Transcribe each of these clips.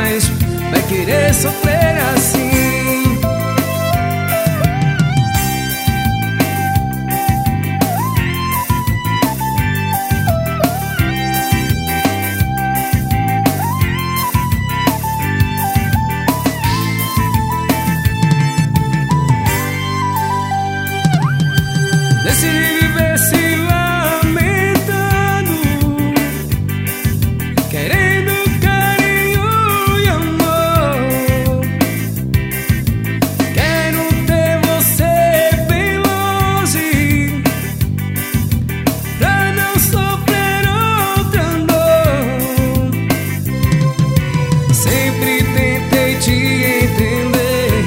mais vai querer sofrer assim. Decidi viver se lamentando, querendo carinho e amor. Quero ter você bem longe, pra não sofrer outra dor. Sempre tentei te entender,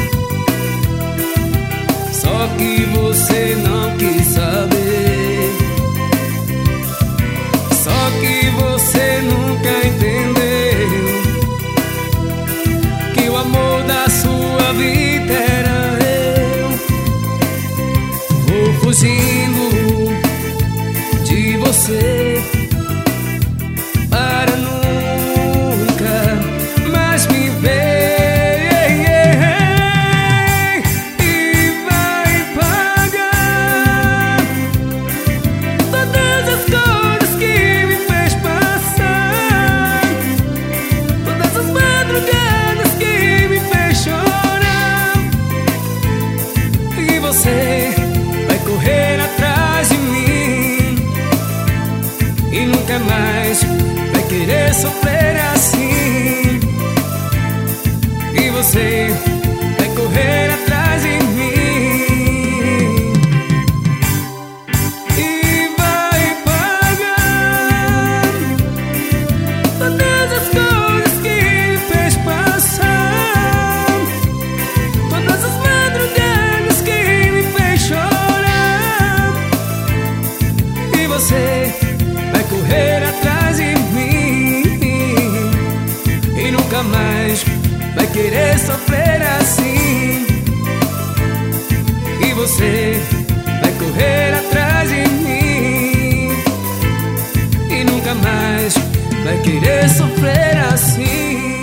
só que você não quis saber. Só que você nunca entendeu que o amor da sua vida era eu. Vou fugindo de você para nunca mais me ver. Você vai correr atrás de mim e nunca mais vai querer sofrer assim. E você vai correr atrás de mim e vai pagar todas as coisas que me fez passar, todas as madrugadas que você vai correr atrás de mim e nunca mais vai querer sofrer assim. E você vai correr atrás de mim e nunca mais vai querer sofrer assim.